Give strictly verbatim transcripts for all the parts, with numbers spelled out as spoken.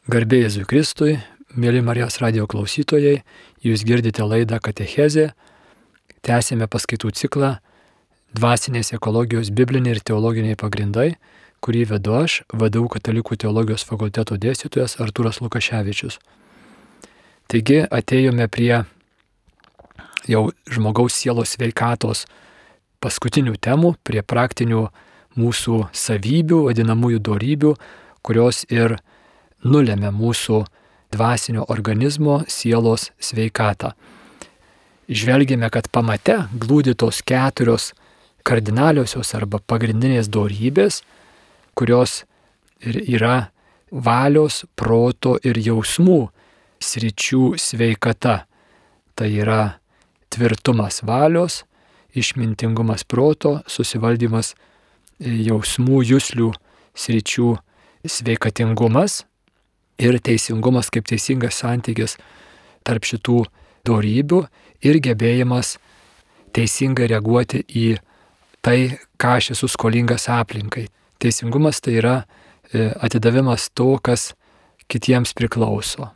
Garbė Jėzui Kristui, mėly Marijos radijo klausytojai, jūs girdite laidą Katechezė. Tęsėme paskaitų ciklą Dvasinės ekologijos bibliniai ir teologiniai pagrindai, kurį vedu aš, V D U Katalikų teologijos fakulteto dėstytojas Artūras Lukaševičius. Taigi atėjome prie jau žmogaus sielos sveikatos paskutinių temų, prie praktinių mūsų savybių, vadinamųjų dorybių, kurios ir nulėmė mūsų dvasinio organizmo sielos sveikatą. Žvelgėme, kad pamate glūdi tos keturios kardinaliosios arba pagrindinės dorybės, kurios ir yra valios, proto ir jausmų sričių sveikata. Tai yra tvirtumas valios, išmintingumas proto, susivaldymas jausmų, juslių sričių sveikatingumas ir teisingumas kaip teisingas santykis tarp šitų dorybių ir gebėjimas teisingai reaguoti į tai, ką aš esu skolingas aplinkai. Teisingumas tai yra atidavimas to, kas kitiems priklauso.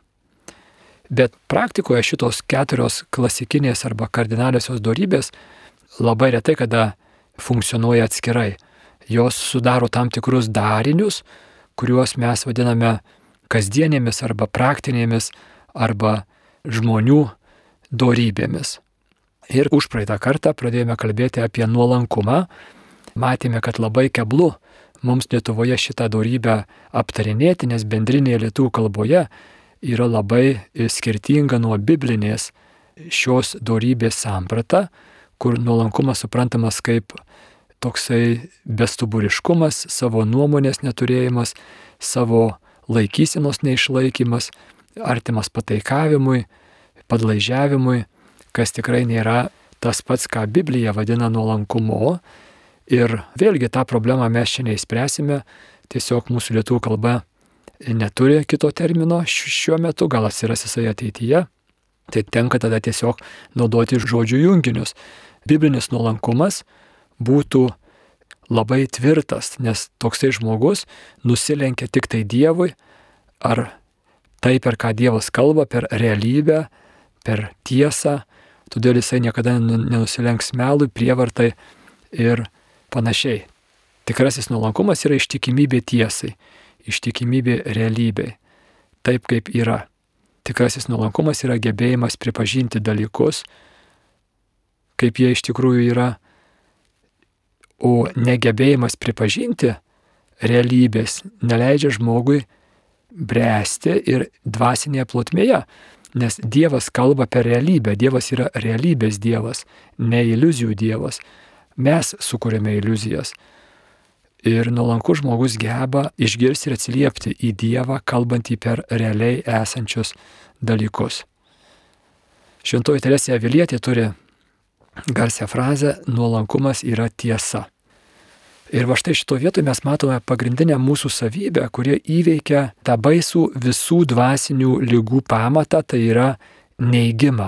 Bet praktikoje šitos keturios klasikinės arba kardinaliosios dorybės labai retai kada funkcionuoja atskirai. Jos sudaro tam tikrus darinius, kuriuos mes vadiname kasdienėmis arba praktinėmis arba žmonių dorybėmis. Ir užpraeitą kartą pradėjome kalbėti apie nuolankumą. Matėme, kad labai keblu mums Lietuvoje šitą dorybę aptarinėti, nes bendrinėje lietuvių kalboje yra labai skirtinga nuo biblinės šios dorybės samprata, kur nuolankumas suprantamas kaip toksai bestuburiškumas, savo nuomonės neturėjimas, savo laikysenos neišlaikymas, artimas pataikavimui, padlaižiavimui, kas tikrai nėra tas pats, ką Biblija vadina nuolankumu. Ir vėlgi tą problemą mes čia neįspręsime, tiesiog mūsų lietuvių kalba neturi kito termino šiuo metu, gal atsiras jisai ateityje. Tai tenka tada tiesiog naudoti žodžių junginius. Biblinis nuolankumas būtų labai tvirtas, nes toksai žmogus nusilenkia tik tai Dievui, ar tai, per ką Dievas kalba, per realybę, per tiesą, todėl jisai niekada nenusilenks melui, prievartai ir panašiai. Tikrasis nuolankumas yra ištikimybė tiesai, ištikimybė realybei, taip kaip yra. Tikrasis nuolankumas yra gebėjimas pripažinti dalykus, kaip jie iš tikrųjų yra, o negebėjimas pripažinti realybės neleidžia žmogui bręsti ir dvasinėje plotmėje, nes Dievas kalba per realybę, Dievas yra realybės Dievas, ne iliuzijų Dievas. Mes sukūrėme iliuzijas. Ir nuolankus žmogus geba išgirsti ir atsiliepti į Dievą, kalbantį per realiai esančius dalykus. Šventoji Teresė Avilietė turi garsią frazę: nuolankumas yra tiesa. Ir va štai šito vietoje mes matome pagrindinę mūsų savybę, kurie įveikia tą baisų visų dvasinių ligų pamatą, tai yra neigimą,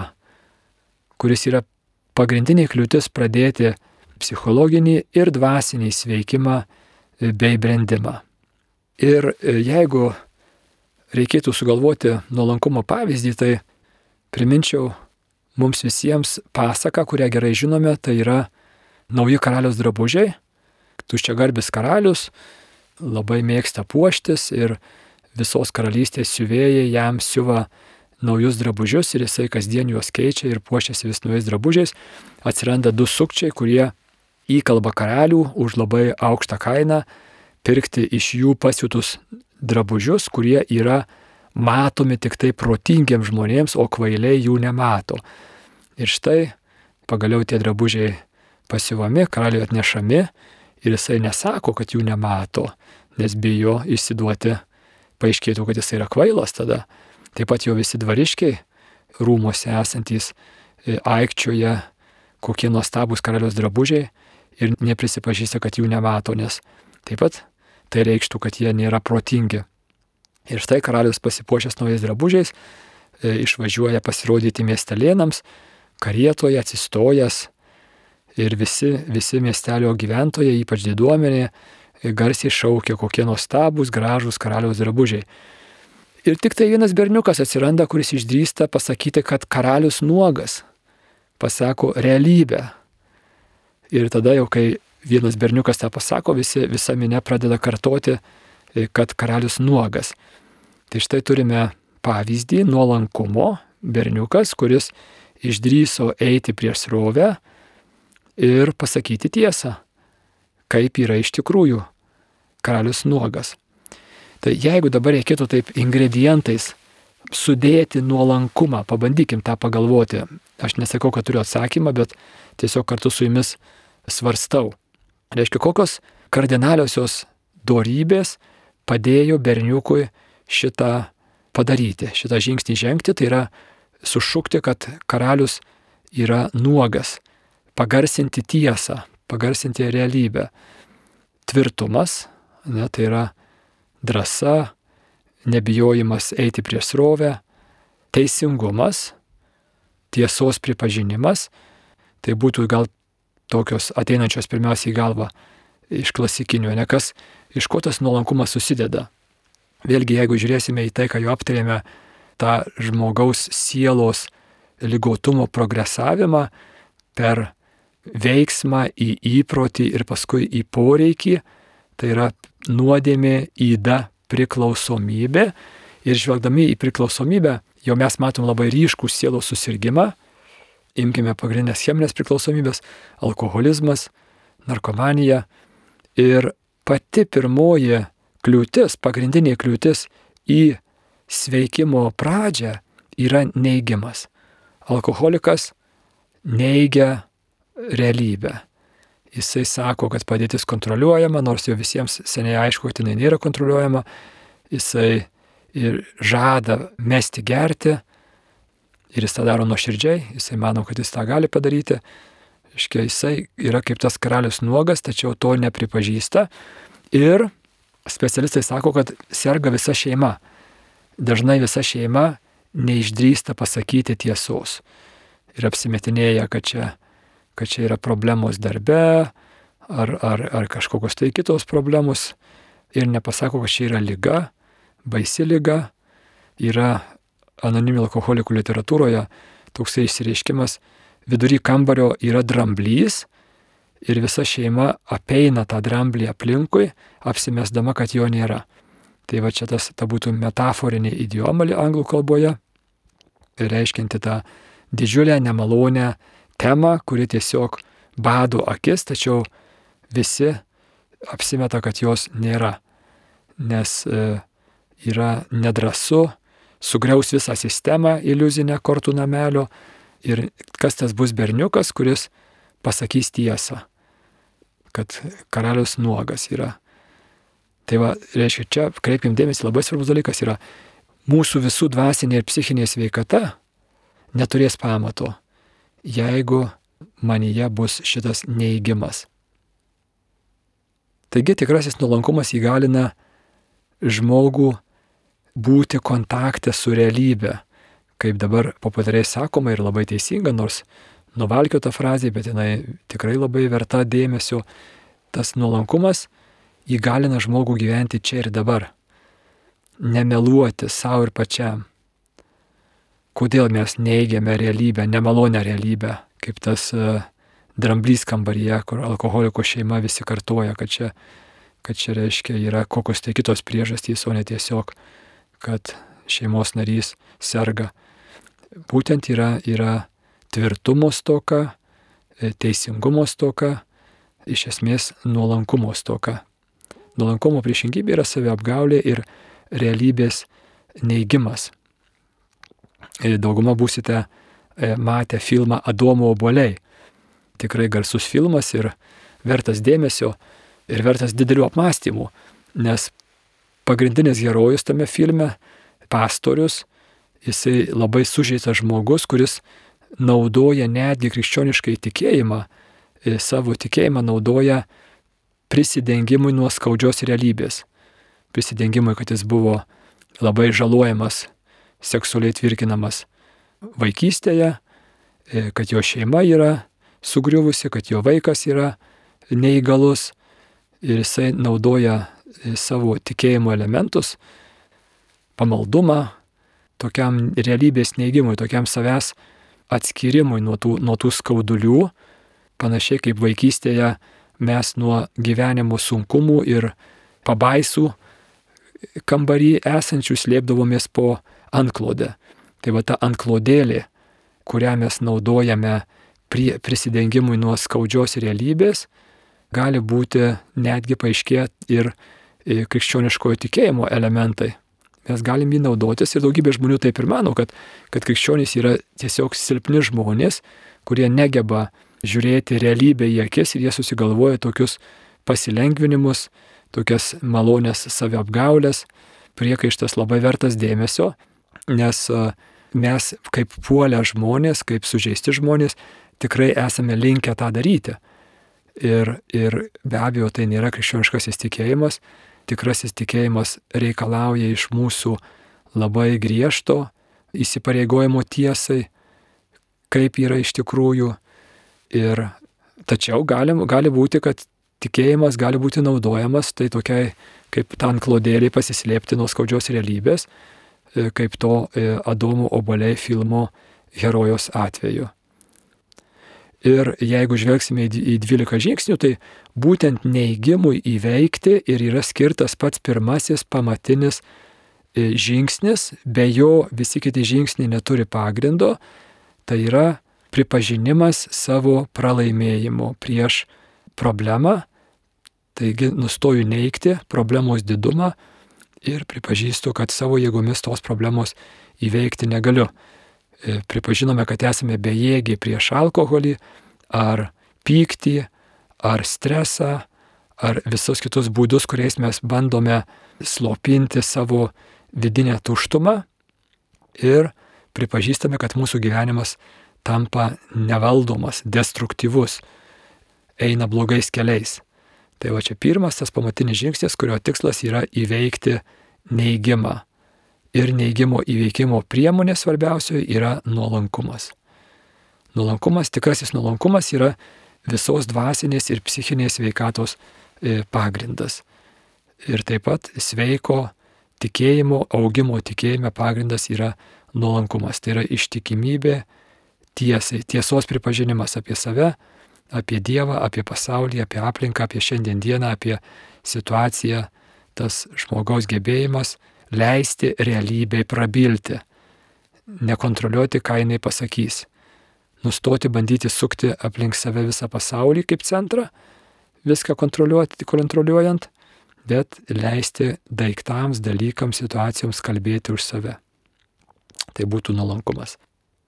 kuris yra pagrindinė kliūtis pradėti psichologinį ir dvasinį sveikimą bei brendimą. Ir jeigu reikėtų sugalvoti nuolankumo pavyzdį, tai priminčiau mums visiems pasaką, kurią gerai žinome, tai yra Nauji karaliaus drabužiai. Tuščiagarbis karalius labai mėgsta puoštis ir visos karalystės siuvėjai jam siuva naujus drabužius ir jisai kasdien juos keičia ir puošiasi vis naujais drabužiais. Atsiranda du sukčiai, kurie įkalba karalių už labai aukštą kainą pirkti iš jų pasiūtus drabužius, kurie yra matomi tik tai protingiems žmonėms, o kvailiai jų nemato. Ir štai pagaliau tie drabužiai pasiuvami, karaliui atnešami ir jisai nesako, kad jų nemato, nes bijo išsiduoti, paaiškėtų, kad jisai yra kvailas tada. Taip pat jo visi dvariškiai rūmuose esantys aikčioje, kokie nuostabūs karaliaus drabužiai ir neprisipažįsta, kad jų nemato, nes taip pat tai reikštų, kad jie nėra protingi. Ir štai karalius pasipuošęs naujais drabužiais išvažiuoja pasirodyti miestelėnams, karietoje atsistojęs ir visi, visi miestelio gyventojai, ypač diduomenė, garsiai šaukia, kokie nuostabūs, gražūs karaliaus drabužiai. Ir tik tai vienas berniukas atsiranda, kuris išdrįsta pasakyti, kad karalius nuogas. Pasako realybę. Ir tada jau, kai vienas berniukas tą pasako, visi, visa minė pradeda kartoti, kad karalius nuogas. Tai štai turime pavyzdį nuolankumo, berniukas, kuris išdrįso eiti prieš srovę ir pasakyti tiesą, kaip yra iš tikrųjų karalius nuogas. Tai jeigu dabar reikėtų taip ingredientais sudėti nuolankumą, pabandykim tą pagalvoti. Aš nesakau, kad turiu atsakymą, bet tiesiog kartu su jumis svarstau. Reiškia, kokios kardinaliosios dorybės padėjo berniukui šitą padaryti, šitą žingsnį žengti, tai yra sušukti, kad karalius yra nuogas, pagarsinti tiesą, pagarsinti realybę. Tvirtumas, ne, tai yra drąsa, nebijojimas eiti prieš srovę, teisingumas, tiesos pripažinimas, tai būtų gal tokios ateinančios pirmiausiai į galvą iš klasikinių, ne kas, iš ko tas nuolankumas susideda. Vėlgi, jeigu žiūrėsime į tai, ką jau aptarėme, tą žmogaus sielos ligotumo progresavimą per veiksmą į įprotį ir paskui į poreikį, tai yra nuodėmė, yda, priklausomybė. Ir žvelgdami į priklausomybę, jau mes matom labai ryškų sielos susirgimą. Imkime pagrindinės cheminės priklausomybės - alkoholizmas, narkomanija. Ir pati pirmoji kliūtis, pagrindinė kliūtis į sveikimo pradžią yra neigimas. Alkoholikas neigia realybę. Jisai sako, kad padėtis kontroliuojama, nors jau visiems seniai aišku, kad jinai nėra kontroliuojama. Jisai ir žada mesti gerti ir jis tą daro nuoširdžiai, jisai mano, kad jis tą gali padaryti. Iškia, jisai yra kaip tas karalius nuogas, tačiau to nepripažįsta. Ir specialistai sako, kad serga visa šeima. Dažnai visa šeima neišdrįsta pasakyti tiesos. Ir apsimetinėja, kad čia kad čia yra problemos darbe, ar, ar, ar kažkokios tai kitos problemos, ir nepasako, kad čia yra liga, baisi liga. Yra anoniminių alkoholikų literatūroje toksai išsireiškimas, vidury kambario yra dramblys, ir visa šeima apeina tą dramblį aplinkui, apsimesdama, kad jo nėra. Tai va čia tas, ta būtų metaforinė idioma anglų kalboje, reiškinti tą didžiulę nemalonę temą, kuri tiesiog bado akis, tačiau visi apsimeta, kad jos nėra, nes e, yra nedrąsu, sugriaus visą sistemą iliuzinę kortų namelio, ir kas tas bus berniukas, kuris pasakys tiesą, kad karalius nuogas yra. Tai va, reiškia, čia kreipim dėmesį, labai svarbus dalykas yra, mūsų visų dvasinė ir psichinė sveikata neturės pamato, jeigu manyje bus šitas neigimas. Taigi tikrasis nuolankumas įgalina žmogų būti kontakte su realybė, kaip dabar populiariai sakoma ir labai teisinga, nors nuvalkiota frazė, bet jinai tikrai labai verta dėmesio. Tas nuolankumas įgalina žmogų gyventi čia ir dabar, nemeluoti savo ir pačiam. Kodėl mes neigiame realybę, nemalonę realybę, kaip tas uh, dramblys kambaryje, kur alkoholiko šeima visi kartoja, kad čia, kad čia reiškia yra kokios tai kitos priežastys, o ne tiesiog, kad šeimos narys serga. Būtent yra, yra tvirtumo stoka, teisingumo stoka, iš esmės nuolankumo stoka. Nuolankumo priešingybė yra saviapgaulė ir realybės neigimas. Dauguma būsite matę filmą Adomo obuoliai. Tikrai garsus filmas ir vertas dėmesio ir vertas didelių apmąstymų, nes pagrindinis herojus tame filme, pastorius, jisai labai sužeistas žmogus, kuris naudoja netgi krikščioniškai tikėjimą, savo tikėjimą naudoja prisidengimui nuo skaudžios realybės. Prisidengimui, kad jis buvo labai žalojamas, seksualiai tvirkinamas vaikystėje, kad jo šeima yra sugriuvusi, kad jo vaikas yra neįgalus ir jisai naudoja savo tikėjimo elementus, pamaldumą, tokiam realybės neigimui, tokiam savęs atskyrimui nuo tų, nuo tų skaudulių, panašiai kaip vaikystėje mes nuo gyvenimo sunkumų ir pabaisų kambarį esančių slėpdavomės po antklodę. Tai va ta antklodėlė, kurią mes naudojame prie prisidengimui nuo skaudžios realybės, gali būti netgi paaiškėję ir krikščioniškojo tikėjimo elementai. Mes galim jį naudotis ir daugybė žmonių taip ir mano, kad, kad krikščionys yra tiesiog silpni žmonės, kurie negeba žiūrėti realybę į akis ir jie susigalvoja tokius pasilengvinimus, tokias malonės saviapgaulės. Priekaištas labai vertas dėmesio, nes mes kaip puolę žmonės, kaip sužeisti žmonės, tikrai esame linkę tą daryti. Ir, ir be abejo tai nėra krikščioniškasis tikėjimas. Tikrasis tikėjimas reikalauja iš mūsų labai griežto įsipareigojimo tiesai, kaip yra iš tikrųjų. Ir tačiau gali, gali būti, kad tikėjimas gali būti naudojamas tai tokiai kaip tą antklodėlį pasislėpti nuo skaudžios realybės, kaip to Adomo obuoliai filmo herojos atveju. Ir jeigu žvelgsime į dvylika žingsnių, tai būtent neigimui įveikti ir yra skirtas pats pirmasis pamatinis žingsnis, be jo visi kiti žingsniai neturi pagrindo, tai yra pripažinimas savo pralaimėjimo prieš problemą, taigi nustoju neigti problemos didumą ir pripažįstu, kad savo jėgomis tos problemos įveikti negaliu. Pripažinome, kad esame bejėgiai prieš alkoholį, ar pyktį, ar stresą, ar visus kitus būdus, kuriais mes bandome slopinti savo vidinę tuštumą ir pripažįstame, kad mūsų gyvenimas tampa nevaldomas, destruktyvus, eina blogais keliais. Tai va čia pirmas tas pamatinis žingsnis, kurio tikslas yra įveikti neigimą. Ir neigimo įveikimo priemonė svarbiausia yra nuolankumas. Nuolankumas, tikrasis nuolankumas yra visos dvasinės ir psichinės sveikatos pagrindas. Ir taip pat sveiko tikėjimo, augimo tikėjime pagrindas yra nuolankumas. Tai yra ištikimybė tiesai, tiesos pripažinimas apie save, apie Dievą, apie pasaulį, apie aplinką, apie šiandien dieną, apie situaciją, tas žmogaus gebėjimas leisti realybei prabilti, nekontroliuoti, ką jinai pasakys, nustoti bandyti sukti aplink save visą pasaulį kaip centrą, viską kontroliuoti, kontroliuojant, bet leisti daiktams, dalykams, situacijoms kalbėti už save. Tai būtų nuolankumas.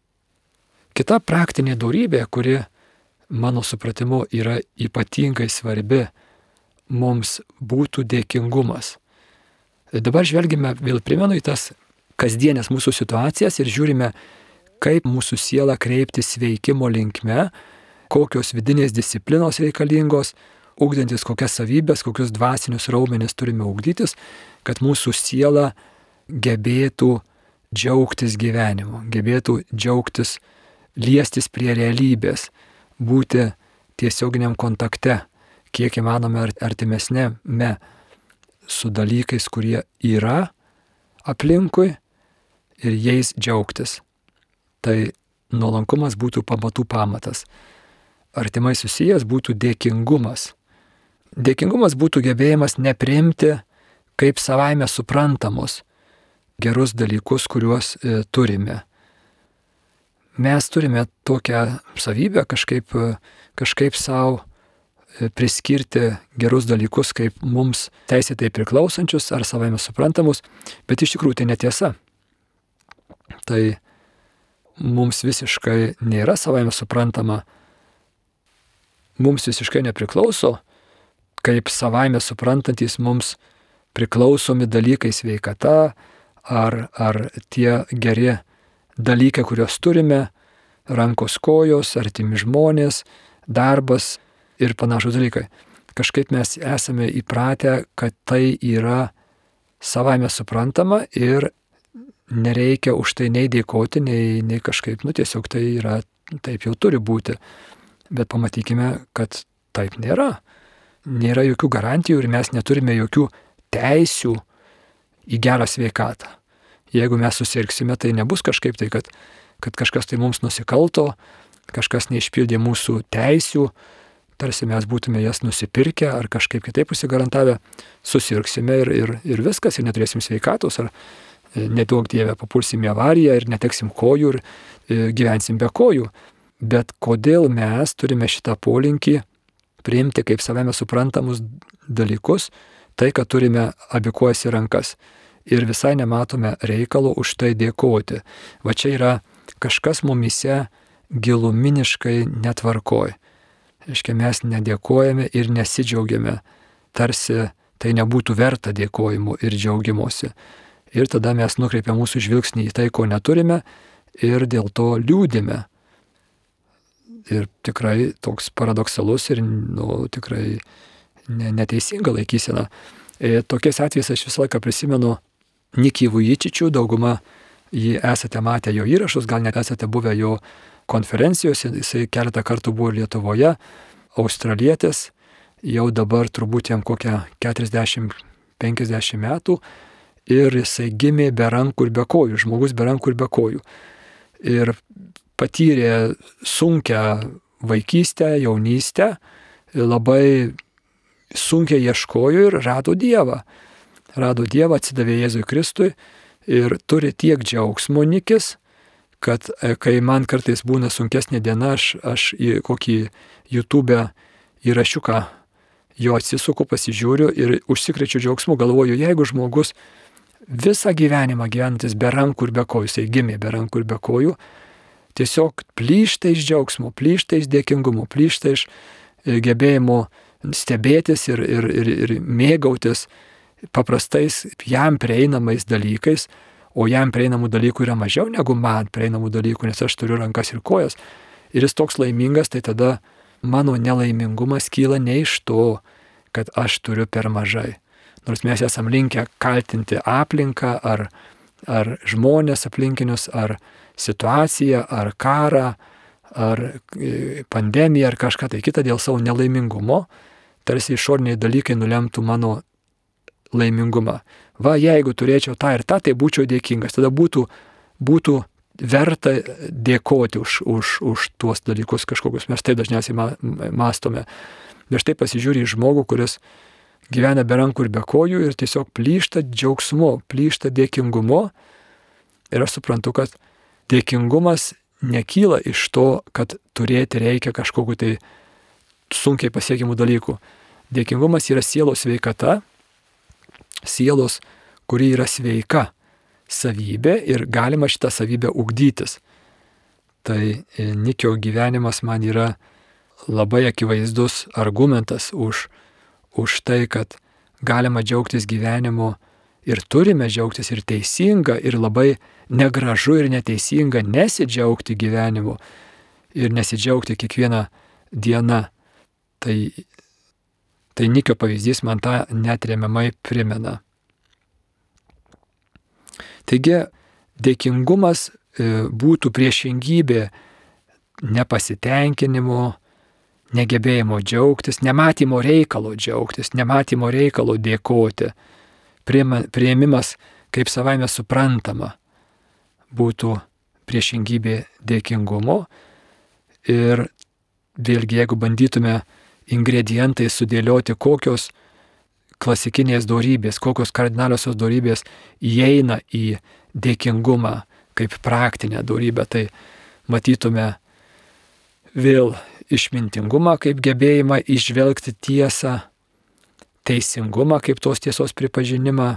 Kita praktinė dorybė, kuri mano supratimu yra ypatingai svarbi, mums būtų dėkingumas. Dabar žvelgime, vėl primenu, į tas kasdienės mūsų situacijas ir žiūrime, kaip mūsų sielą kreipti sveikimo linkme, kokios vidinės disciplinos reikalingos, ugdantis kokias savybės, kokius dvasinius raumenis turime ugdytis, kad mūsų siela gebėtų džiaugtis gyvenimu, gebėtų džiaugtis, liestis prie realybės, būti tiesioginiam kontakte, kiek įmanome artimesnėme su dalykais, kurie yra aplinkui ir jais džiaugtis. Tai nuolankumas būtų pamatų pamatas. Artimai susijęs būtų dėkingumas. Dėkingumas būtų gebėjimas nepriimti kaip savaime suprantamus gerus dalykus, kuriuos e, turime. Mes turime tokią savybę kažkaip, kažkaip savo priskirti gerus dalykus kaip mums teisėtai priklausančius ar savaime suprantamus, bet iš tikrųjų tai netiesa. Tai mums visiškai nėra savaime suprantama, mums visiškai nepriklauso, kaip savaime suprantantis mums priklausomi dalykai sveikata ar, ar tie geri dalykai, kuriuos turime, rankos kojos, artimi žmonės, darbas ir panašus dalykai. Kažkaip mes esame įpratę, kad tai yra savaime suprantama ir nereikia už tai nei dėkoti, nei, nei kažkaip, nu tiesiog tai yra, taip jau turi būti. Bet pamatykime, kad taip nėra. Nėra jokių garantijų ir mes neturime jokių teisių į gerą sveikatą. Jeigu mes susirgsime, tai nebus kažkaip tai, kad, kad kažkas tai mums nusikalto, kažkas neišpildė mūsų teisių, tarsi mes būtume jas nusipirkę ar kažkaip kitaip užsigarantavę, susirgsime ir, ir, ir viskas, ir neturėsim sveikatos, ar nedaug Dieve papulsim į avariją ir neteksim kojų ir gyvensim be kojų. Bet kodėl mes turime šitą polinkį priimti kaip savame suprantamus dalykus, tai, kad turime abi kojas į rankas ir visai nematome reikalo už tai dėkoti. Va čia yra kažkas mumise giluminiškai netvarkoj. Reiškia, mes nedėkojame ir nesidžiaugiame, tarsi tai nebūtų verta dėkojimo ir džiaugimuose. Ir tada mes nukreipiame mūsų žvilgsnį į tai, ko neturime, ir dėl to liūdime. Ir tikrai toks paradoksalus ir nu, tikrai neteisinga laikysena. E, tokiais atvejais aš visą laiką prisimenu Nikį Vujičičių, dauguma jį esate matę jo įrašus, gal net esate buvę jo konferencijose, jisai keletą kartų buvo Lietuvoje, australietis, jau dabar turbūt jam kokią keturiasdešimt penkiasdešimt metų, ir jisai gimė be rankų ir be kojų, žmogus be rankų ir be kojų. Ir patyrė sunkią vaikystę, jaunystę, labai sunkiai ieškojo ir rado Dievą. Rado Dievą, atsidavė Jėzui Kristui ir turi tiek džiaugsmo Nikis, kad kai man kartais būna sunkesnė diena, aš, aš į kokį YouTube įrašiuką jo atsisuku, pasižiūriu ir užsikrečiu džiaugsmu, galvoju, jeigu žmogus visą gyvenimą gyvenantis be rankų ir be kojų, jisai gimė be rankų ir be kojų, tiesiog plyšta iš džiaugsmo, plyšta iš dėkingumo, plyšta iš gebėjimo stebėtis ir, ir, ir, ir mėgautis paprastais jam prieinamais dalykais, o jam prieinamų dalykų yra mažiau negu man prieinamų dalykų, nes aš turiu rankas ir kojas. Ir jis toks laimingas, tai tada mano nelaimingumas kyla ne iš to, kad aš turiu per mažai. Nors mes esam linkę kaltinti aplinką, ar, ar žmonės aplinkinius, ar situaciją, ar karą, ar pandemiją, ar kažką tai kitą dėl savo nelaimingumo, tarsi išoriniai dalykai nulemtų mano laimingumą. Va, jeigu turėčiau tą ir tą, tai būčiau dėkingas. Tada būtų, būtų verta dėkoti už, už, už tuos dalykus kažkokius. Mes tai dažniausiai mąstome. Bet štai pasižiūrė į žmogų, kuris gyvena be rankų ir be kojų ir tiesiog plyšta džiaugsmu, plyšta dėkingumu. Ir aš suprantu, kad dėkingumas nekyla iš to, kad turėti reikia kažkokiu tai sunkiai pasiekimų dalykų. Dėkingumas yra sielos sveikata, sielos, kuri yra sveika savybė ir galima šitą savybę ugdytis. Tai Nikio gyvenimas man yra labai akivaizdus argumentas už, už tai, kad galima džiaugtis gyvenimu ir turime džiaugtis ir teisinga, ir labai negražu ir neteisinga nesidžiaugti gyvenimu ir nesidžiaugti kiekvieną dieną. Tai Tai Nikio pavyzdys man tą neatremiamai primena. Taigi, dėkingumas būtų priešingybė nepasitenkinimo, negebėjimo džiaugtis, nematymo reikalo džiaugtis, nematymo reikalo dėkoti. Priėmimas kaip savaime suprantama būtų priešingybė dėkingumo. Ir vėlgi, jeigu bandytume ingredientai sudėlioti, kokios klasikinės dorybės, kokios kardinaliosios dorybės įeina į dėkingumą kaip praktinę dorybę, tai matytume vėl išmintingumą kaip gebėjimą išvelgti tiesą, teisingumą kaip tos tiesos pripažinimą,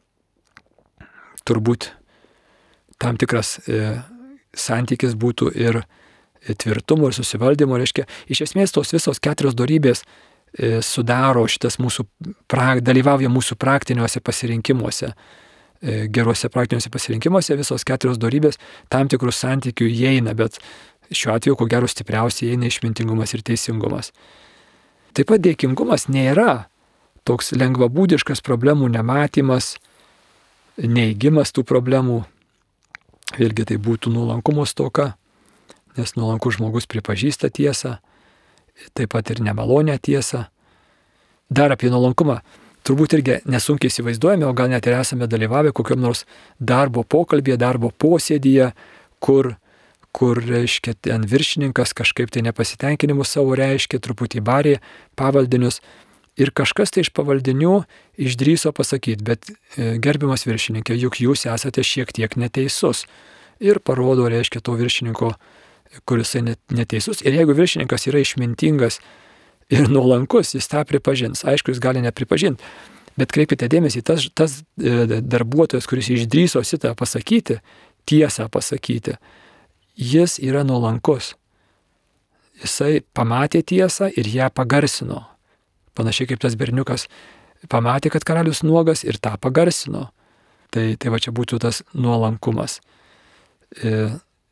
turbūt tam tikras e, santykis būtų ir tvirtumo ir susivaldymo, reiškia, iš esmės tos visos keturios dorybės e, sudaro šitas mūsų, pra, dalyvauja mūsų praktiniuose pasirinkimuose, e, geruose praktiniuose pasirinkimuose, visos keturios dorybės tam tikrų santykių įeina, bet šiuo atveju, ko gero, stipriausiai įeina išmintingumas ir teisingumas. Taip pat dėkingumas nėra toks lengvabūdiškas problemų nematymas, neigimas tų problemų, vėlgi tai būtų nuolankumo stoka, nes nuolankus žmogus pripažįsta tiesą, taip pat ir nemalonę tiesą. Dar apie nuolankumą turbūt irgi nesunkiai įsivaizduojame, o gal net ir esame dalyvavę kokiam nors darbo pokalbėje, darbo posėdyje, kur, kur reiškia, ten viršininkas kažkaip tai nepasitenkinimus savo reiškia, truputį barė pavaldinius. Ir kažkas tai iš pavaldinių išdryso pasakyti, bet gerbiamas viršininkė, juk jūs esate šiek tiek neteisus. Ir parodo, reiškia, to viršininko, kuris neteisus. Ir jeigu viršininkas yra išmintingas ir nuolankus, jis tą pripažins. Aišku, jis gali nepripažinti, bet kreipkite dėmesį, tas, tas darbuotojas, kuris išdryso šitą pasakyti, tiesą pasakyti, jis yra nuolankus. Jisai pamatė tiesą ir ją pagarsino. Panašiai kaip tas berniukas pamatė, kad karalius nuogas ir tą pagarsino. Tai, tai va čia būtų tas nuolankumas. E,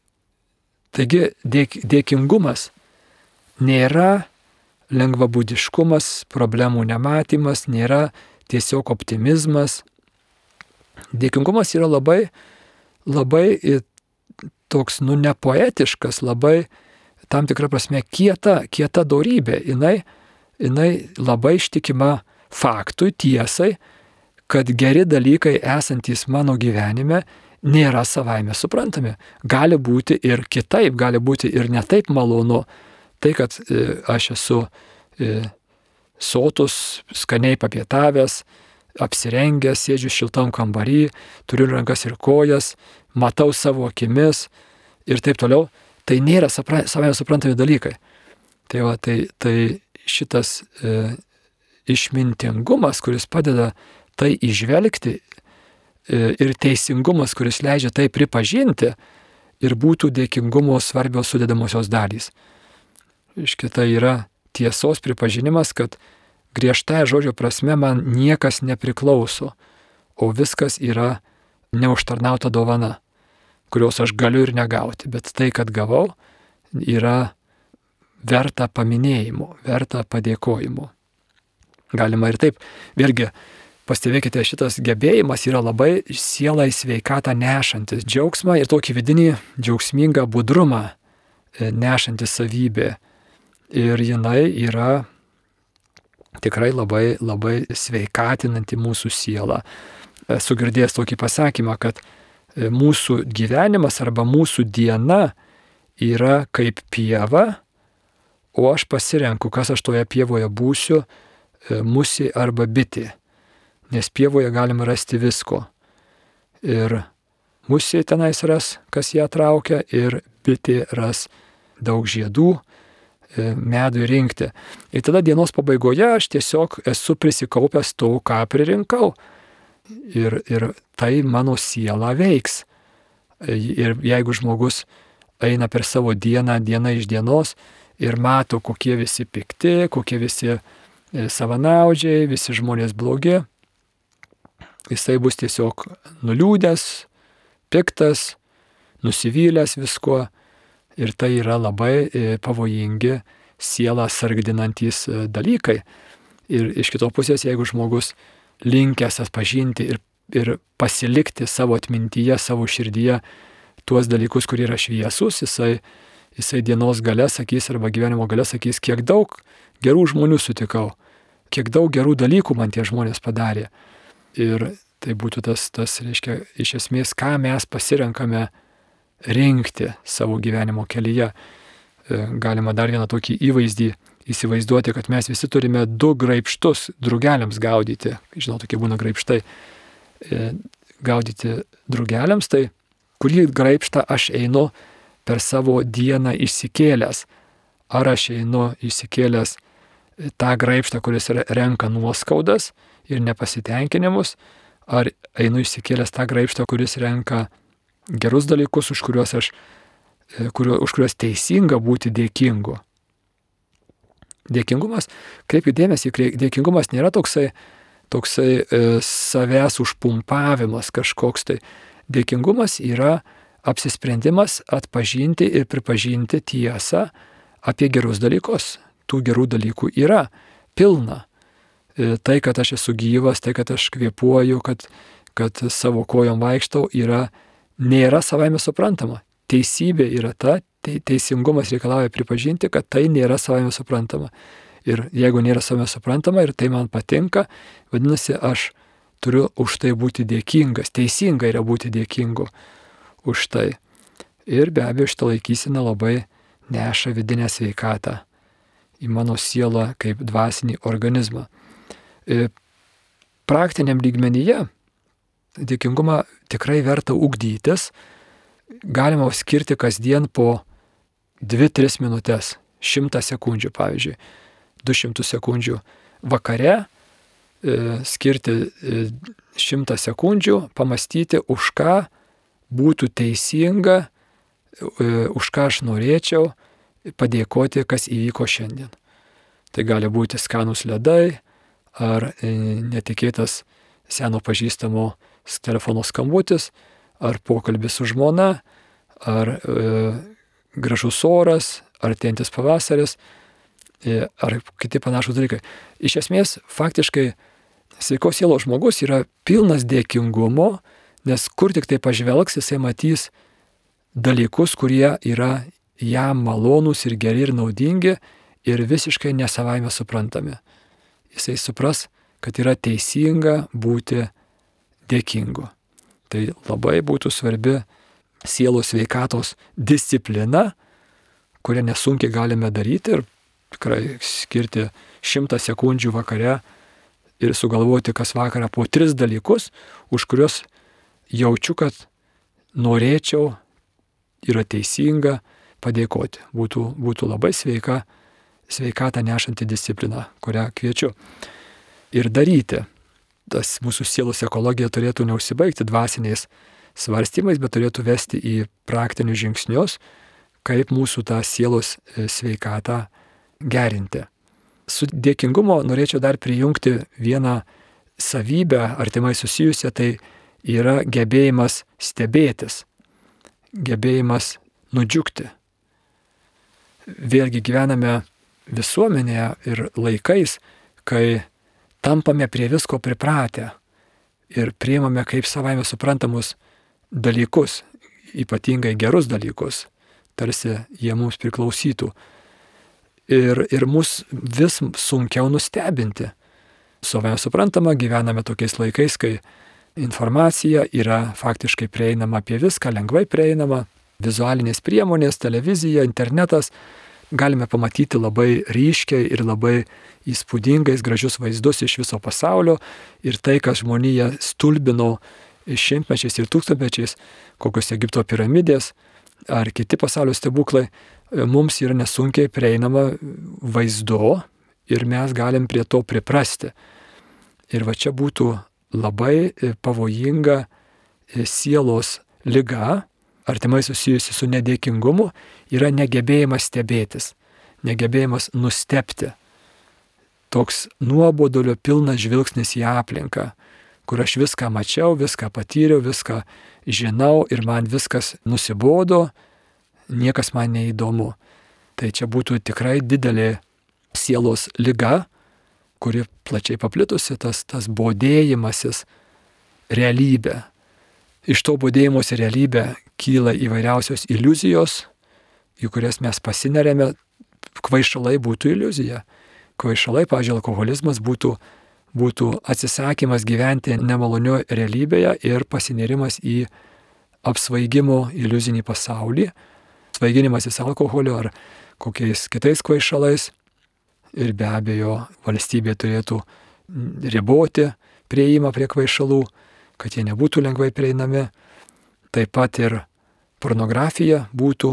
taigi dėk, dėkingumas nėra lengvabūdiškumas, problemų nematymas, nėra tiesiog optimizmas. Dėkingumas yra labai, labai toks, nu, nepoetiškas, labai tam tikra prasme kieta, kieta dorybė. Jinai, jinai labai ištikima faktui, tiesai, kad geri dalykai esantys mano gyvenime nėra savaime suprantami. Gali būti ir kitaip, gali būti ir ne taip malonu. Tai, kad e, aš esu e, sotus, skaniai papietavęs, apsirengęs, sėdžiu šiltam kambarį, turiu rankas ir kojas, matau savo akimis ir taip toliau, tai nėra sapra, savaime suprantami dalykai. Tai, va, tai, tai šitas e, išmintingumas, kuris padeda tai įžvelgti e, ir teisingumas, kuris leidžia tai pripažinti ir būtų dėkingumo svarbios sudedamosios dalys. Iškia, tai yra tiesos pripažinimas, kad griežtąja žodžio prasme man niekas nepriklauso, o viskas yra neužtarnauta dovana, kurios aš galiu ir negauti, bet tai, kad gavau, yra verta paminėjimo, verta padėkojimo. Galima ir taip. Vėlgi, pastebėkite, šitas gebėjimas yra labai sielai sveikatą nešantis džiaugsmą ir tokį vidinį džiaugsmingą budrumą nešantis savybė. Ir jinai yra tikrai labai, labai sveikatinanti mūsų sielą. Esu girdėjęs tokį pasakymą, kad mūsų gyvenimas arba mūsų diena yra kaip pieva, o aš pasirenku, kas aš toje pievoje būsiu, musė arba bitė. Nes pievoje galima rasti visko. Ir musė tenais ras, kas ją traukia, ir bitė ras daug žiedų, medui rinkti. Ir tada dienos pabaigoje aš tiesiog esu prisikaupęs to, ką pririnkau. Ir, ir tai mano sielą veiks. Ir jeigu žmogus eina per savo dieną, dieną iš dienos ir mato, kokie visi pikti, kokie visi savanaudžiai, visi žmonės blogi, jisai bus tiesiog nuliūdęs, piktas, nusivylęs viskuo. Ir tai yra labai pavojingi sielą sargdinantys dalykai. Ir iš kitos pusės, jeigu žmogus linkęs atpažinti ir, ir pasilikti savo atmintyje, savo širdyje tuos dalykus, kurie yra šviesus, jisai, jisai dienos gale sakys arba gyvenimo gale sakys, kiek daug gerų žmonių sutikau, kiek daug gerų dalykų man tie žmonės padarė. Ir tai būtų tas, tas reiškia, iš esmės, ką mes pasirenkame rinkti savo gyvenimo kelyje. Galima dar vieną tokį įvaizdį įsivaizduoti, kad mes visi turime du graibštus drugeliams gaudyti. Žinau, tokie būna graibštai. Gaudyti drugeliams, tai kurį graibštą aš einu per savo dieną išsikėlęs. Ar aš einu išsikėlęs tą graibštą, kuris renka nuoskaudas ir nepasitenkinimus, ar einu išsikėlęs tą graibštą, kuris renka gerus dalykus, už kuriuos, aš, kuriuos, už kuriuos teisinga būti dėkingu. Dėkingumas, kreipkite dėmesį, dėkingumas nėra toksai, toksai e, savęs užpumpavimas kažkoks. Tai dėkingumas yra apsisprendimas atpažinti ir pripažinti tiesą apie gerus dalykus. Tų gerų dalykų yra pilna. E, tai, kad aš esu gyvas, tai, kad aš kvėpuoju, kad, kad savo kojom vaikštau, yra nėra savaime suprantama. Teisybė yra ta, te, teisingumas reikalauja pripažinti, kad tai nėra savaime suprantama. Ir jeigu nėra savame suprantama ir tai man patinka, vadinasi, aš turiu už tai būti dėkingas. Teisinga yra būti dėkingu už tai. Ir be abejo, šitą laikyseną labai neša vidinę sveikatą į mano sielą kaip dvasinį organizmą. Ir praktiniam lygmenyje dėkingumą tikrai verta ugdytis. Galima skirti kasdien po dvi tris minutės, šimtą sekundžių pavyzdžiui, du šimtus sekundžių vakare, e, skirti e, šimtą sekundžių, pamastyti, už ką būtų teisinga, e, už ką aš norėčiau padėkoti, kas įvyko šiandien. Tai gali būti skanūs ledai, ar e, netikėtas seno pažįstamo telefono skambutis, ar pokalbis su žmona, ar e, gražus oras, artėjantis pavasaris, e, ar kiti panašūs dalykai. Iš esmės, faktiškai, sveikos sielos žmogus yra pilnas dėkingumo, nes kur tik tai pažvelgs, jisai matys dalykus, kurie yra jam malonūs ir geri ir naudingi ir visiškai nesavaime suprantami. Jisai supras, kad yra teisinga būti dėkingu. Tai labai būtų svarbi sielos sveikatos disciplina, kurią nesunkiai galime daryti ir tikrai skirti šimtą sekundžių vakare ir sugalvoti kas vakarą po tris dalykus, už kuriuos jaučiu, kad norėčiau, yra teisinga padėkoti. Būtų, būtų labai sveika, sveikatą nešanti disciplina, kurią kviečiu ir daryti. Tas mūsų sielos ekologija turėtų neužsibaigti dvasiniais svarstymais, bet turėtų vesti į praktinius žingsnius, kaip mūsų tą sielos sveikatą gerinti. Su dėkingumo norėčiau dar prijungti vieną savybę artimai susijusią, tai yra gebėjimas stebėtis, gebėjimas nudžiugti. Vėlgi gyvename visuomenėje ir laikais, kai tampame prie visko pripratę ir priimame kaip savaime suprantamus dalykus, ypatingai gerus dalykus, tarsi jie mums priklausytų. Ir, ir mus vis sunkiau nustebinti. Savaime suprantama, gyvename tokiais laikais, kai informacija yra faktiškai prieinama apie viską, lengvai prieinama, vizualinės priemonės, televizija, internetas, galime pamatyti labai ryškiai ir labai įspūdingais gražius vaizdus iš viso pasaulio ir tai, kas žmonija stulbino šimtmečiais ir tūkstantmečiais, kokios Egipto piramidės ar kiti pasaulio stebuklai, mums yra nesunkiai prieinama vaizdu ir mes galim prie to priprasti. Ir va čia būtų labai pavojinga sielos liga, artimai susijusi su nedėkingumu, yra negebėjimas stebėtis, negebėjimas nustebti. Toks nuobodulio pilnas žvilgsnis į aplinką, kur aš viską mačiau, viską patyriau, viską žinau ir man viskas nusibodo, niekas man neįdomu. Tai čia būtų tikrai didelė sielos liga, kuri plačiai paplitusi, tas, tas bodėjimasis realybė. Iš to bodėjimosi realybė kyla įvairiausios iliuzijos, į kurias mes pasinerėme. Kvaišalai būtų iliuzija. Kvaišalai, pavyzdžiui, alkoholizmas būtų, būtų atsisakymas gyventi nemalonioje realybėje ir pasinerimas į apsvaigimo iliuzinį pasaulį, svaiginimasis alkoholio ar kokiais kitais kvaišalais. Ir be abejo, valstybė turėtų riboti prieimą prie kvaišalų, kad jie nebūtų lengvai prieinami. Taip pat ir pornografija būtų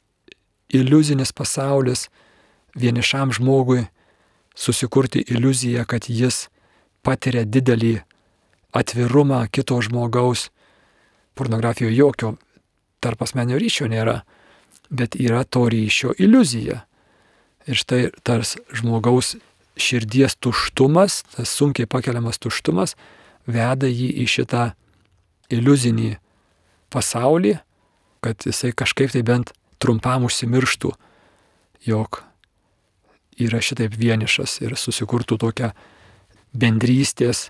iliuzinis pasaulis, vienišam žmogui susikurti iliuziją, kad jis patiria didelį atvirumą kito žmogaus. Pornografijoje jokio tarpasmenio ryšio nėra, bet yra to ryšio iliuzija. Ir štai tas žmogaus širdies tuštumas, tas sunkiai pakeliamas tuštumas, veda jį į šitą iliuzinį pasaulį, kad jisai kažkaip tai bent trumpam užsimirštų, jog yra šitaip vienišas ir susikurtų tokią bendrystės,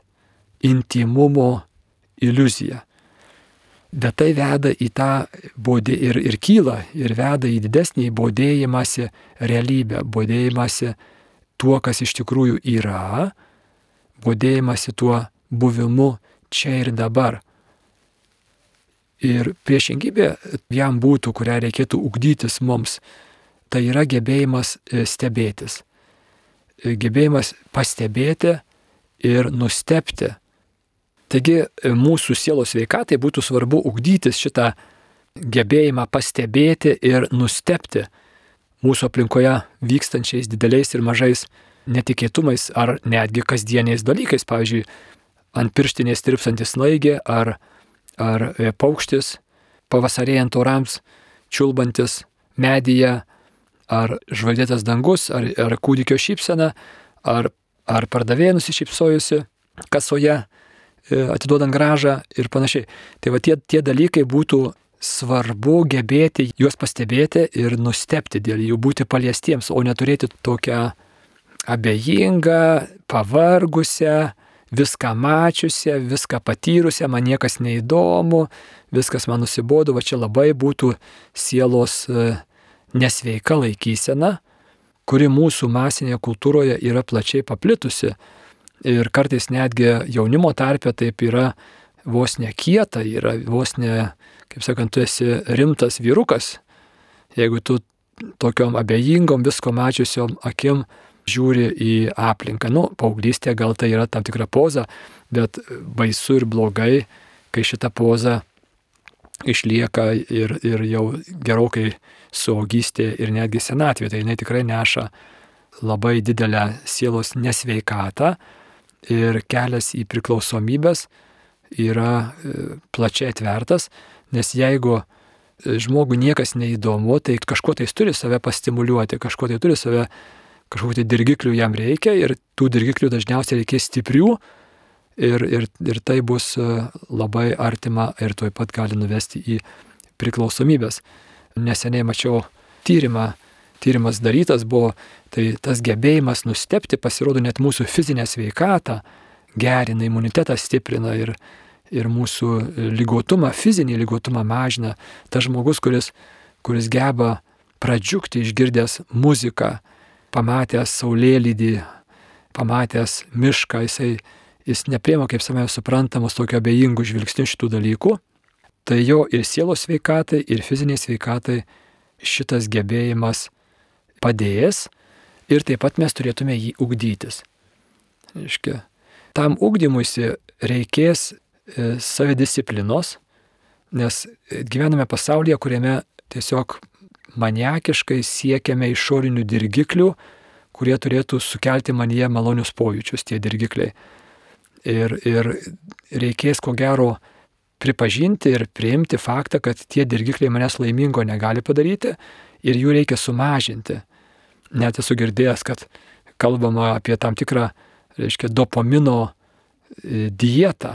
intimumo iliuziją. Bet tai veda į tą bodė ir, ir kyla, ir veda į didesnį bodėjimąsi realybę, bodėjimąsi tuo, kas iš tikrųjų yra, bodėjimasi tuo buvimu čia ir dabar. Ir priešingybė jam būtų, kurią reikėtų ugdytis mums, tai yra gebėjimas stebėtis. Gebėjimas pastebėti ir nustebti. Taigi mūsų sielos sveikatai būtų svarbu ugdytis šitą gebėjimą pastebėti ir nustebti mūsų aplinkoje vykstančiais dideliais ir mažais netikėtumais ar netgi kasdieniais dalykais. Pavyzdžiui, ant pirštinės tirpsantis snaigė ar, ar paukštis pavasarėjant orams čiulbantis medyje, ar žvaigždėtas dangus, ar, ar kūdikio šypsena, ar, ar pardavėja nusišypsojusi kasoje, atiduodant grąžą ir panašiai. Tai va tie, tie dalykai būtų svarbu gebėti juos pastebėti ir nustebti dėl jų, būti paliestiems, o neturėti tokią abejingą, pavargusią, viską mačiusią, viską patyrusią, man niekas neįdomu, viskas man nusibodo. Va čia labai būtų sielos nesveika laikysena, kuri mūsų masinėje kultūroje yra plačiai paplitusi. Ir kartais netgi jaunimo tarpe taip yra vos ne kieta, yra vos ne, kaip sakant, tu esi rimtas vyrukas, jeigu tu tokiom abejingom, visko mačiusiom akim žiūri į aplinką. Nu, paauglystė gal tai yra tam tikra poza, bet baisu ir blogai, kai šita poza išlieka ir, ir jau gerokai suaugystė ir netgi senatvė. Tai jinai tikrai neša labai didelę sielos nesveikatą ir kelias į priklausomybės yra plačiai atvertas, nes jeigu žmogui niekas neįdomu, tai kažkuo tai turi save pastimuliuoti, kažkuo tai turi save, kažkokių tai dirgiklių jam reikia ir tų dirgiklių dažniausiai reikės stiprių ir, ir, ir tai bus labai artima ir tuoj pat gali nuvesti į priklausomybės. Neseniai mačiau tyrimą, tyrimas darytas buvo, tai tas gebėjimas nustebti pasirodo net mūsų fizinę sveikatą gerina, imunitetą stiprina ir, ir mūsų ligotumą, fizinį ligotumą mažina. Tas žmogus, kuris, kuris geba pradžiugti išgirdęs muziką, pamatęs saulėlydį, pamatęs mišką, jisai, jis nepriima kaip savame suprantamas tokio abejingų žvilgsnių šitų dalykų, tai jo ir sielos sveikatai, ir fiziniai sveikatai šitas gebėjimas padės ir taip pat mes turėtume jį ugdytis. Reiškia, tam ugdymuisi reikės e, savidisciplinos, nes gyvename pasaulyje, kuriame tiesiog maniakiškai siekiame išorinių dirgiklių, kurie turėtų sukelti manyje malonius pojūčius, tie dirgikliai. Ir, ir reikės ko gero pripažinti ir priimti faktą, kad tie dirgikliai manęs laimingo negali padaryti ir jų reikia sumažinti. Net esu girdėjęs, kad kalbama apie tam tikrą, reiškia, dopamino dietą,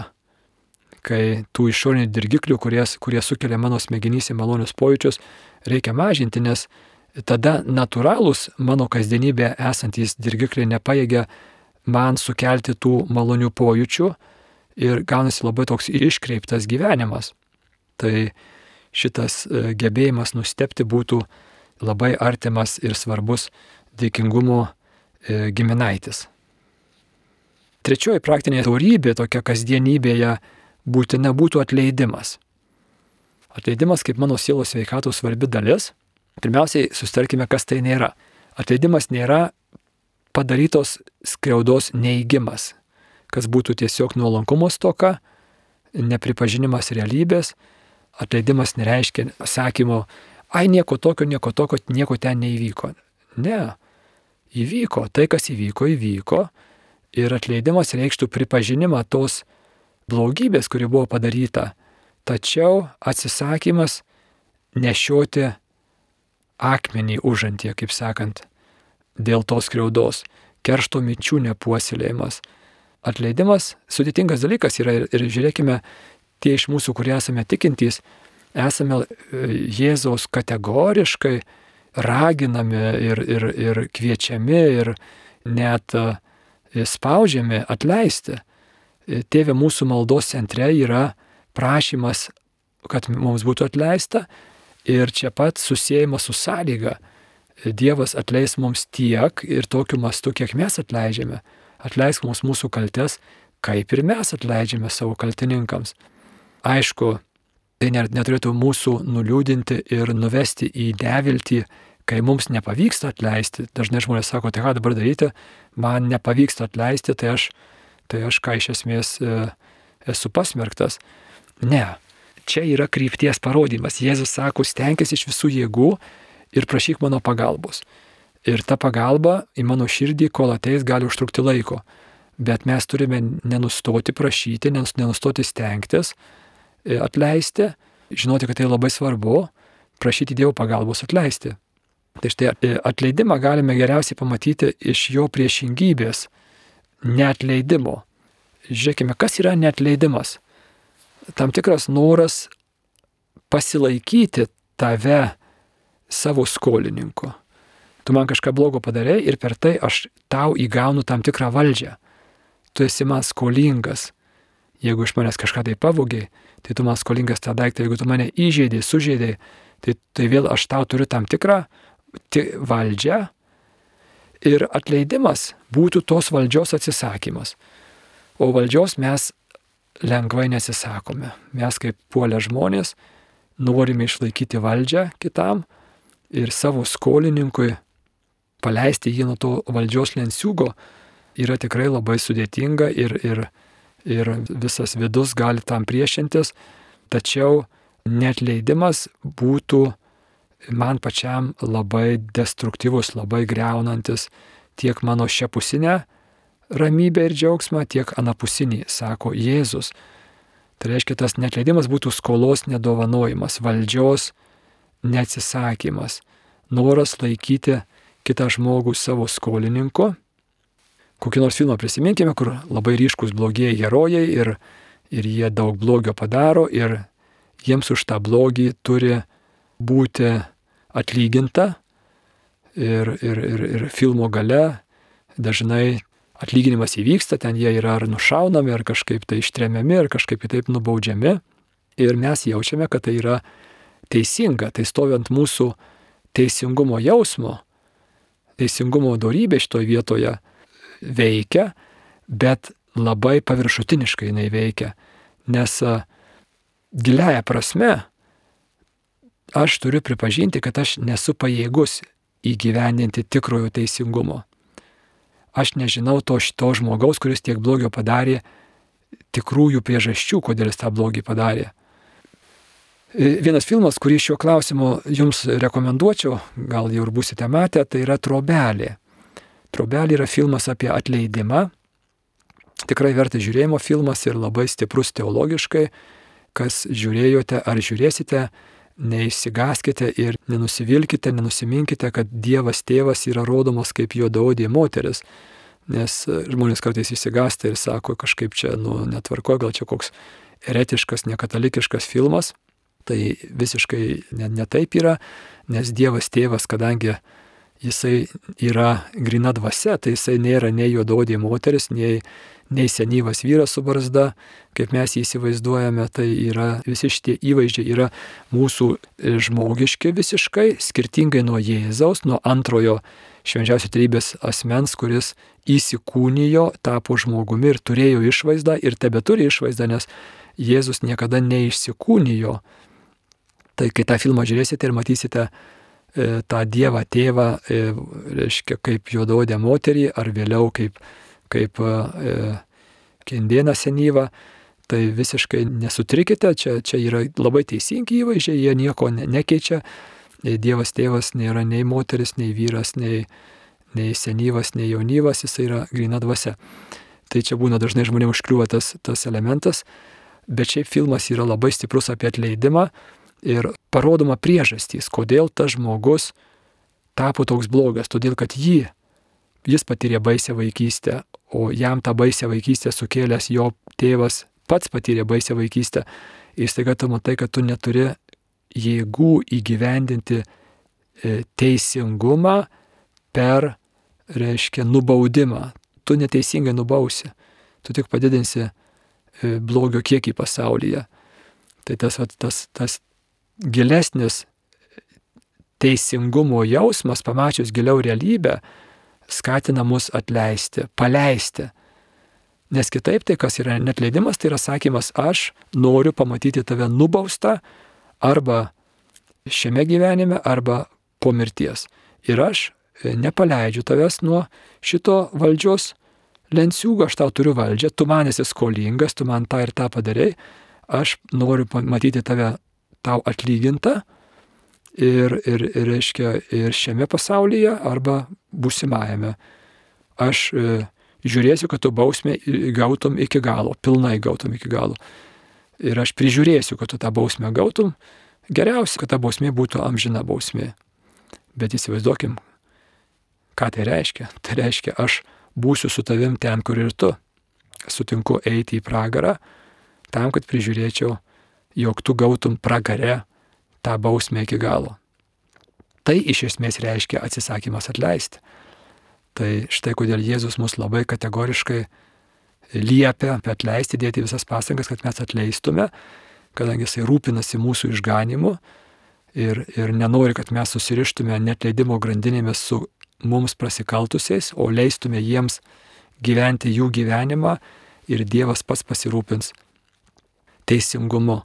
kai tų išorinių dirgiklių, kurie, kurie sukelia mano smegenyse malonius pojūčius, reikia mažinti, nes tada natūralūs mano kasdienybėje esantys dirgikliai nepajėgia man sukelti tų malonių pojūčių ir gaunasi labai toks iškreiptas gyvenimas. Tai šitas gebėjimas nustebti būtų labai artimas ir svarbus dėkingumo giminaitis. Trečioji praktinė dorybė tokia kasdienybėje būtina būtų atleidimas. Atleidimas kaip mano sielos sveikatos svarbi dalis. Pirmiausiai susitarkime, kas tai nėra. Atleidimas nėra padarytos skriaudos neigimas, kas būtų tiesiog nuolankumo stoka, nepripažinimas realybės. Atleidimas nereiškia sakymo, ai nieko tokio, nieko tokio, nieko ten neįvyko. Ne, įvyko, tai kas įvyko, įvyko. Ir atleidimas reikštų pripažinimą tos blogybės, kuri buvo padaryta, tačiau atsisakymas nešioti akmenį užantyje, kaip sakant, dėl tos skriaudos, keršto minčių nepuoselėjimas. Atleidimas sudėtingas dalykas yra ir, ir žiūrėkime, tie iš mūsų, kurie esame tikintys, esame Jėzaus kategoriškai raginami ir, ir, ir kviečiami ir net spaudžiami atleisti. Tėve, mūsų maldos centre yra prašymas, kad mums būtų atleista ir čia pat susiejimas su sąlyga. Dievas atleis mums tiek ir tokiu mastu, kiek mes atleidžiame. Atleisk mums mūsų kaltes, kaip ir mes atleidžiame savo kaltininkams. Aišku, tai neturėtų mūsų nuliūdinti ir nuvesti į neviltį, kai mums nepavyksta atleisti. Dažnai žmonės sako, tai ką dabar daryti, man nepavyksta atleisti, tai aš, tai aš ką iš esmės e, esu pasmerktas. Ne, čia yra krypties parodymas. Jėzus sako, stenkis iš visų jėgų ir prašyk mano pagalbos. Ir ta pagalba į mano širdį, kol ateis, gali užtrukti laiko. Bet mes turime nenustoti prašyti, nenustoti stengtis atleisti, žinoti, kad tai labai svarbu, prašyti Dievo pagalbos atleisti. Tai štai atleidimą galime geriausiai pamatyti iš jo priešingybės, neatleidimo. Žiūrėkime, kas yra neatleidimas. Tam tikras noras pasilaikyti tave savo skolininku. Tu man kažką blogo padarei ir per tai aš tau įgaunu tam tikrą valdžią. Tu esi man skolingas. Jeigu iš manęs kažką tai pavogiai, tai tu man skolingas tą daiktą. Jeigu tu mane įžeidai, sužeidai, tai, tai vėl aš tau turiu tam tikrą valdžią. Ir atleidimas būtų tos valdžios atsisakymas. O valdžios mes lengvai nesisakome. Mes kaip puolę žmonės norime išlaikyti valdžią kitam ir savo skolininkui paleisti jį nuo to valdžios lenciūgo yra tikrai labai sudėtinga ir, ir, ir visas vidus gali tam priešintis, tačiau neatleidimas būtų man pačiam labai destruktyvus, labai greunantis tiek mano šiapusinę ramybę ir džiaugsmą, tiek anapusinį, sako Jėzus. Tai reiškia, tas neatleidimas būtų skolos nedovanojimas, valdžios neatsisakymas, noras laikyti kitą žmogų savo skolininku. Kokį nors filmą prisiminkime, kur labai ryškus blogieji herojai ir, ir jie daug blogio padaro ir jiems už tą blogį turi būti atlyginta ir, ir, ir, ir filmo gale dažnai atlyginimas įvyksta, ten jie yra ar nušaunami, ar kažkaip tai ištremiami, ar kažkaip taip nubaudžiami ir mes jaučiame, kad tai yra teisinga, tai stovi ant mūsų teisingumo jausmo, teisingumo dorybė šitoje vietoje veikia, bet labai paviršutiniškai jinai veikia, nes giliaja prasme aš turiu pripažinti, kad aš nesu pajėgus įgyvendinti tikrojo teisingumo. Aš nežinau to šito žmogaus, kuris tiek blogio padarė, tikrųjų priežasčių, kodėl jis tą blogį padarė. Vienas filmas, kurį šiuo klausimu jums rekomenduočiau, gal jau ir būsite matę, tai yra Trobelė. Trobelė yra filmas apie atleidimą. Tikrai vertas žiūrėjimo filmas ir labai stiprus teologiškai. Kas žiūrėjote ar žiūrėsite, neišsigaskite ir nenusivilkite, nenusiminkite, kad Dievas tėvas yra rodomas kaip juodaodė moteris. Nes žmonės kartais išsigąsta ir sako, kažkaip čia nu, netvarko, gal čia koks eretiškas, nekatalikiškas filmas. Tai visiškai ne, ne taip yra, nes Dievas tėvas, kadangi jisai yra grina dvasia, tai jisai nėra nei juodaodė moteris, nei, nei senyvas vyras su barzda, kaip mes jį įsivaizduojame, tai yra visi šitie įvaizdžiai yra mūsų žmogiški visiškai, skirtingai nuo Jėzaus, nuo antrojo švenčiausio trejybės asmens, kuris įsikūnijo, tapo žmogumi ir turėjo išvaizdą ir tebeturi išvaizdą, nes Jėzus niekada neišsikūnijo. Tai kai tą filmą žiūrėsite ir matysite e, tą Dievą tėvą, e, reiškia, kaip juodaodė moterį, ar vėliau kaip, kaip e, kendieną senyvą, tai visiškai nesutrikite, čia, čia yra labai teisingi įvaizdžiai, jie nieko ne, nekeičia. Dievas tėvas nėra nei moteris, nei vyras, nei, nei senyvas, nei jaunyvas, jis yra gryna dvasia. Tai čia būna dažnai žmonėms užkliūva tas, tas elementas, bet šiaip filmas yra labai stiprus apie atleidimą ir parodoma priežastys, kodėl tas žmogus tapo toks blogas, todėl kad jį, jis patyrė baisią vaikystę, o jam tą baisią vaikystę sukėlęs jo tėvas pats patyrė baisią vaikystę. Ir staiga tu matai, kad tu neturi jėgų įgyvendinti teisingumą per, reiškia, nubaudimą. Tu neteisingai nubausi, tu tik padidinsi blogio kiekį pasaulyje. Tai tas, tas, tas gilesnis teisingumo jausmas, pamačius giliau realybę, skatina mus atleisti, paleisti. Nes kitaip tai, kas yra netleidimas, tai yra sakymas, aš noriu pamatyti tave nubaustą arba šiame gyvenime, arba po mirties. Ir aš nepaleidžiu tavęs nuo šito valdžios lenciūgo, aš tau turiu valdžią, tu man esi skolingas, tu man tą ir tą padarei, aš noriu pamatyti tave tau atlygintą ir, ir, ir, reiškia, ir šiame pasaulyje arba būsimajame. Aš e, žiūrėsiu, kad tu bausmę gautum iki galo, pilnai gautum iki galo. Ir aš prižiūrėsiu, kad tu tą bausmę gautum. Geriausia, kad ta bausmė būtų amžina bausmė. Bet įsivaizduokim, ką tai reiškia. Tai reiškia, aš būsiu su tavim ten, kur ir tu. Sutinku eiti į pragarą, tam, kad prižiūrėčiau, jog tu gautum pragare tą bausmę iki galo. Tai iš esmės reiškia atsisakymas atleisti. Tai štai kodėl Jėzus mus labai kategoriškai liepia atleisti, dėti visas pastangas, kad mes atleistume, kadangi jisai rūpinasi mūsų išganimu ir, ir nenori, kad mes susirištume netleidimo grandinėmis su mums prasikaltusiais, o leistume jiems gyventi jų gyvenimą ir Dievas pats pasirūpins teisingumu.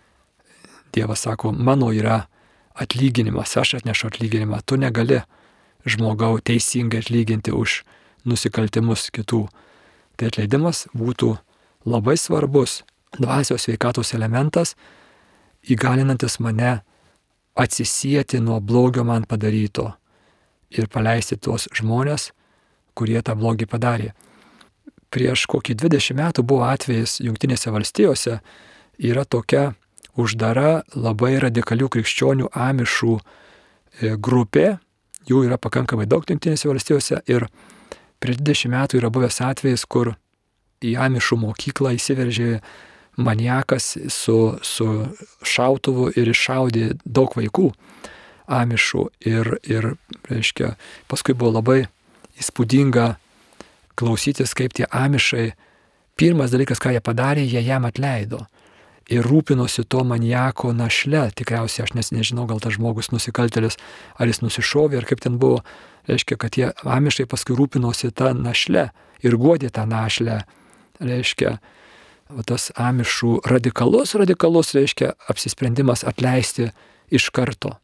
Dievas sako, mano yra atlyginimas, aš atnešu atlyginimą, tu negali žmogau teisingai atlyginti už nusikaltimus kitų. Tai atleidimas būtų labai svarbus dvasios sveikatos elementas, įgalinantis mane atsisieti nuo blogio man padaryto ir paleisti tuos žmonės, kurie tą blogį padarė. Prieš kokį dvidešimt metų buvo atvejis Jungtinėse valstijose, yra tokia uždara labai radikalių krikščionių amišų grupė, jų yra pakankamai daug Jungtinėse valstijose ir prieš dvidešimt metų yra buvęs atvejis, kur į amišų mokyklą įsiveržė maniakas su, su šautuvu ir iššaudė daug vaikų amišų ir, ir reiškia, paskui buvo labai įspūdinga klausytis, kaip tie amišai, pirmas dalykas, ką jie padarė, jie jam atleido ir rūpinosi to maniako našle, tikriausiai aš nes nežinau, gal tas žmogus nusikaltėlis, ar jis nusišovė, ar kaip ten buvo, reiškia, kad tie amišai paskui rūpinosi tą našle ir guodė tą našlę, reiškia, tas amišų radikalus, radikalus, reiškia, apsisprendimas atleisti iš karto.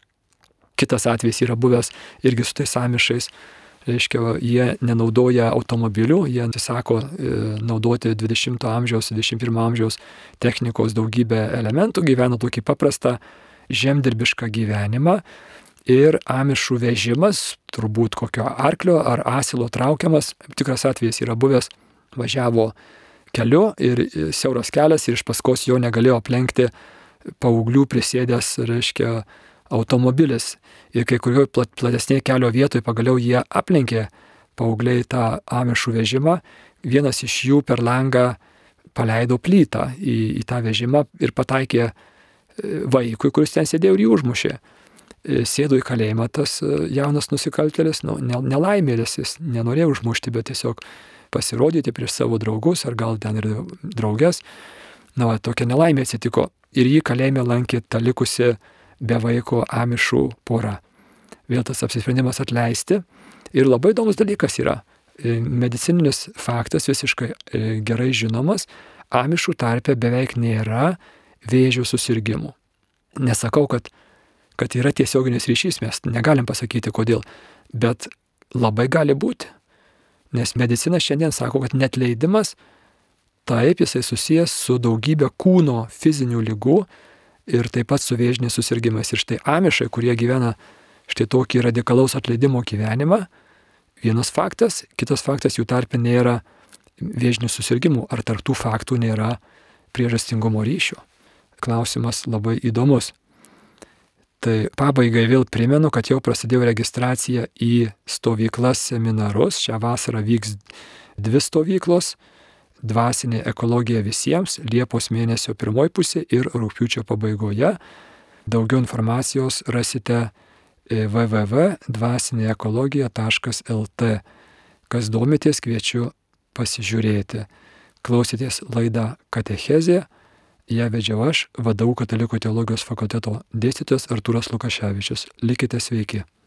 Kitas atvejis yra buvęs irgi su tais amišais, reiškia, jie nenaudoja automobilių, jie atsisako naudoti dvidešimto amžiaus, dvidešimt pirmo amžiaus technikos daugybę elementų, gyvena tokį paprastą žemdirbišką gyvenimą ir amišų vežimas, turbūt kokio arklio ar asilo traukiamas, tikras atvejis yra buvęs, važiavo keliu ir siauras kelias ir iš paskos jo negalėjo aplenkti paauglių prisėdęs, reiškia, automobilis. Ir kai kurioje platesnėje kelio vietoje pagaliau jie aplenkė paaugliai tą amišų vežimą. Vienas iš jų per langą paleido plytą į, į tą vežimą ir pataikė vaikui, kuris ten sėdėjo ir jį užmušė. Sėdo į kalėjimą tas jaunas nusikaltėlis, nu, nelaimėlis, jis nenorėjo užmušti, bet tiesiog pasirodyti prieš savo draugus ar gal ten ir drauges. Na, va, tokia nelaimė atsitiko ir jį kalėjime lankė ta likusi be vaiko amišų pora. Vėl tas apsisprendimas atleisti. Ir labai įdomus dalykas yra, medicininis faktas visiškai gerai žinomas, amišų tarpe beveik nėra vėžio susirgymų. Nesakau, kad, kad yra tiesioginis ryšys, mes negalim pasakyti kodėl, bet labai gali būti. Nes medicina šiandien sako, kad netleidimas, taip jisai susijęs su daugybė kūno fizinių ligų ir taip pat su vėžiniais susirgymais. Ir štai amišai, kurie gyvena štai tokį radikalaus atleidimo gyvenimą, vienas faktas, kitas faktas, jų tarpe nėra vėžinių susirgymų, ar tarp tų faktų nėra priežastingumo ryšio. Klausimas labai įdomus. Tai pabaigai vėl primenu, kad jau prasidėjo registracija į stovyklas seminarus. Šią vasarą vyks dvi stovyklos. Dvasinė ekologija visiems, Liepos mėnesio pirmoji pusė ir rugpjūčio pabaigoje. Daugiau informacijos rasite w w w taškas dvasinė ekologija taškas l t. Kas domitės, kviečiu pasižiūrėti. Klausėtės laidą Katechezė, ją vedžiau aš, V D U Katalikų teologijos fakulteto dėstytojas Artūras Lukaševičius. Likite sveiki.